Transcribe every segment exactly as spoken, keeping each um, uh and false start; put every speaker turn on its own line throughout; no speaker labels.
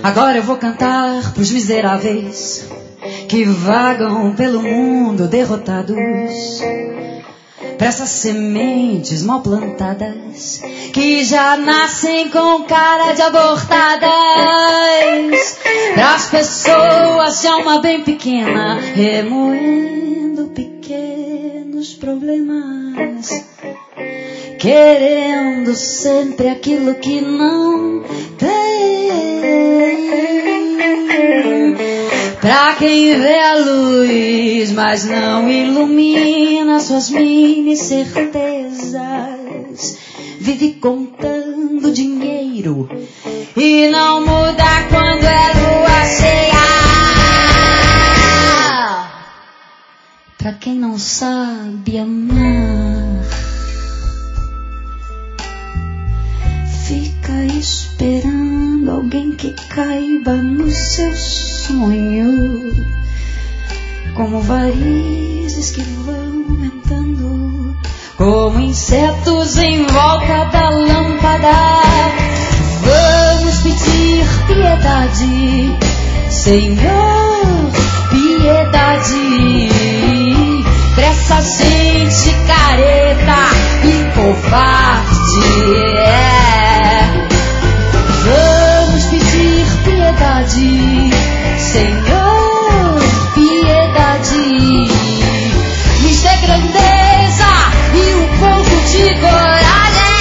Agora eu vou cantar pros miseráveis que vagam pelo mundo derrotados, pra essas sementes mal plantadas que já nascem com cara de abortadas, pras pessoas de alma bem pequena remoendo pequenos problemas, querendo sempre aquilo que não tem. Pra quem vê a luz, mas não ilumina suas mini certezas, vive contando dinheiro e não muda quando é lua cheia. Pra quem não sabe amar, fica esperando alguém que caiba no seu sonho, como varizes que vão aumentando, como insetos em volta da lâmpada. Vamos pedir piedade, Senhor, piedade, pra essa gente careta e covarde. É. Vamos pedir piedade, Senhor, piedade, nos dê grandeza e um pouco de coragem.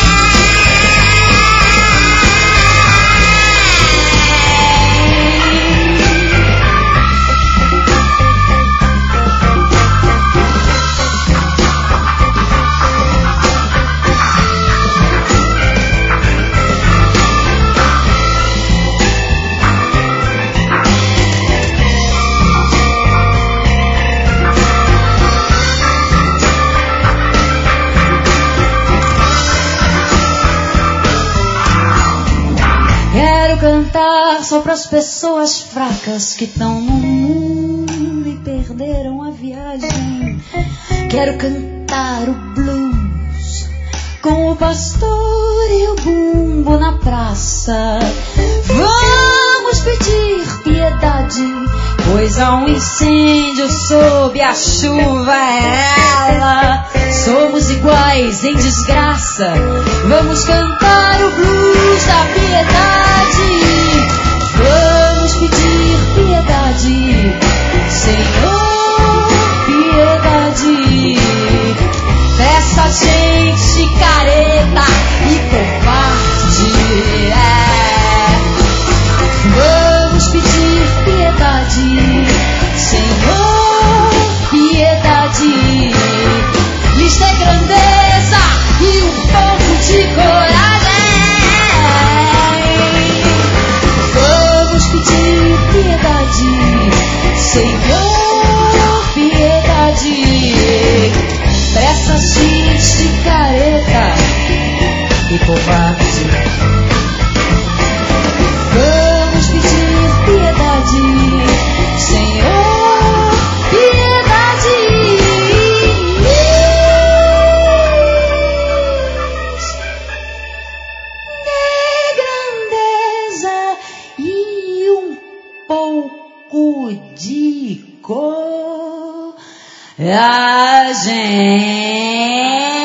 Cantar só pras pessoas fracas que estão no mundo e perderam a viagem. Quero cantar o blues com o pastor e o bumbo na praça. Vamos pedir piedade, pois há um incêndio sob a chuva. Ela, somos iguais em desgraça. Vamos cantar o blues da piedade. Vamos pedir piedade, Senhor, piedade, dessa gente careta e covarde. É. Vamos pedir piedade, Senhor, piedade, lhes dê grandeza e um pouco de coragem. Pedir piedade, Senhor, piedade, pra essa gente careta e covarde. Vamos pedir piedade, Senhor, piedade, dê grandeza e um pouco de coragem.